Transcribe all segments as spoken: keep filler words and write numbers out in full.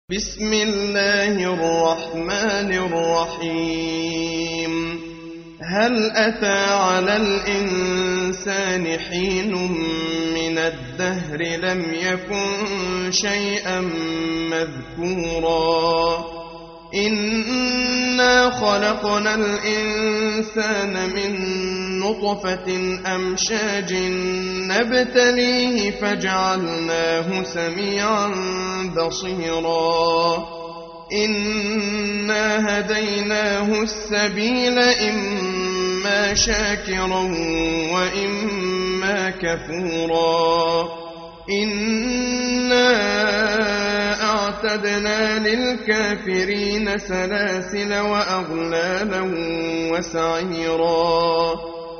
بسم الله الرحمن الرحيم هل أتى على الإنسان حين من الدهر لم يكن شيئا مذكورا إنا خلقنا الإنسان من نطفة أمشاج نبتليه فجعلناه سميعا بصيرا إنا هديناه السبيل إما شاكرا وإما كفورا إنا أعتدنا للكافرين سلاسل وأغلالا وسعيرا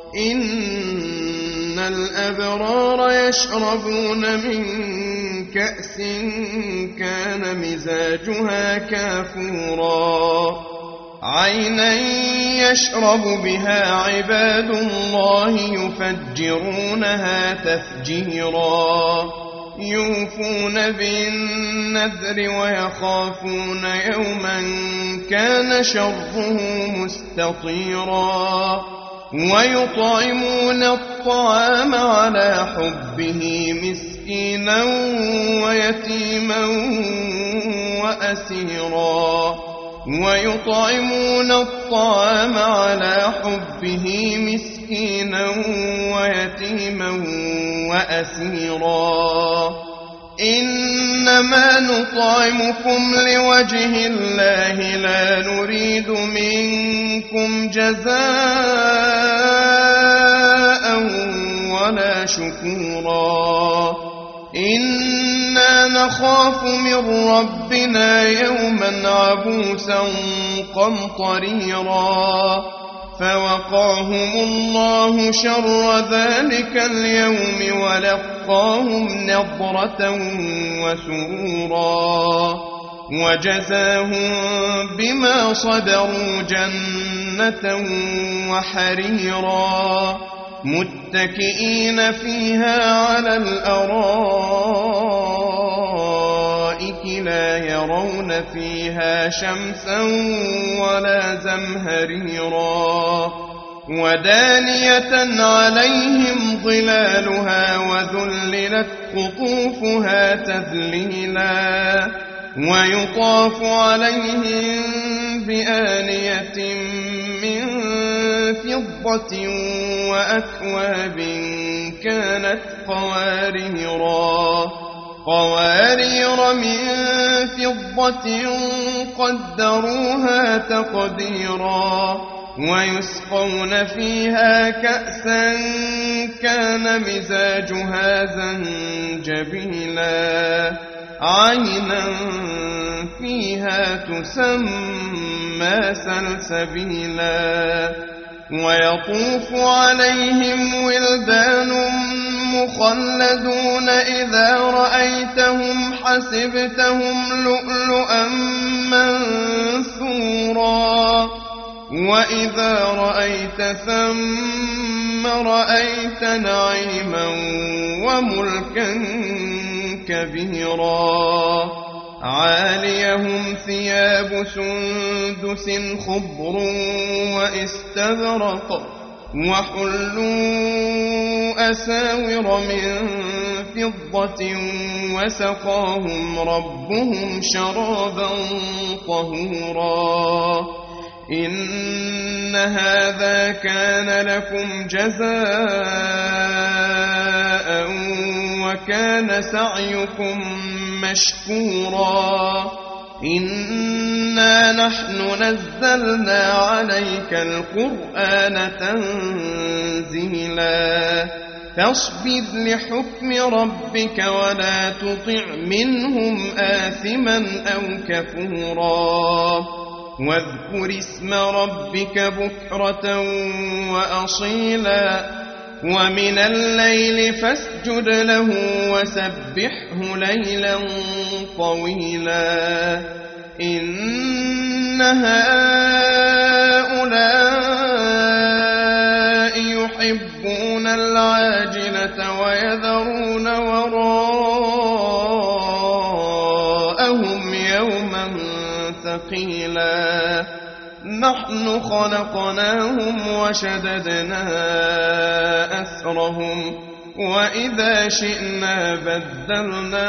إن الأبرار يشربون من كأس كان مزاجها كافورا عينا يشرب بها عباد الله يفجرونها تفجيرا يوفون بالنذر ويخافون يوما كان شره مستطيرا ويطعمون الطعام على حبه مسكينا ويتيما وأسيرا ويطعمون الطعام على حبه مسكينا ويتيما وأسيرا إنما نطعمكم لوجه الله لا نريد منكم جزاء ولا شكورا إنا نخاف من ربنا يوما عبوسا قمطريرا فوقاهم الله شر ذلك اليوم ولقاهم نضرة وسرورا وجزاهم بما صبروا جنة وحريرا متكئين فيها على الأرائك لا يرون فيها شمسا ولا زمهريرا ودانية عليهم ظلالها وذللت قطوفها تذليلا ويطاف عليهم بآنية من فضة وأكواب كانت قواريرا قوارير من فضة قدروها تقديرا ويسقون فيها كأسا كان مزاجها زنجبيلا عينا فيها تسمى سلسبيلا ويطوف عليهم ولدان مخلدون إذا رأيتهم حسبتهم لؤلؤا منثورا وإذا رأيت ثم رأيت نعيما وملكا كبيرا عاليهم ثياب سندس خضر واستبرق وحلوا أساور من فضة وسقاهم ربهم شرابا طهورا إن هذا كان لكم جزاء وكان سعيكم مشكورا إنا نحن نزلنا عليك القرآن تنزيلا فاصبر لحكم ربك ولا تطع منهم آثما أو كفورا واذكر اسم ربك بكرة وأصيلا ومن الليل فاسجد له وسبحه ليلا طويلا إن هؤلاء يحبون العاجلة ويذرون وراءهم وراءهم يوما ثقيلا نحن خلقناهم وشددنا أسرهم وإذا شئنا بدلنا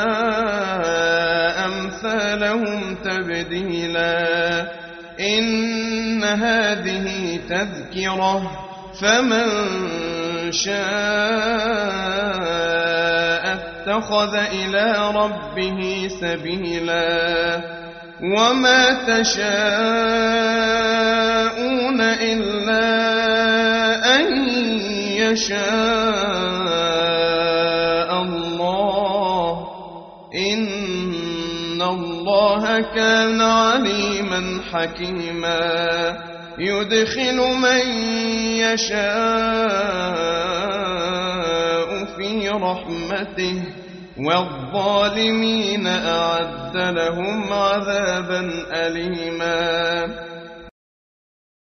أمثالهم تبديلا إن هذه تذكرة فمن شاء اتخذ إلى ربه سبيلا وما تشاءون إلا أن يشاء الله إن الله كان عليما حكيما يدخل من يشاء في رحمته والظالمين أعد لهم عذابا أليما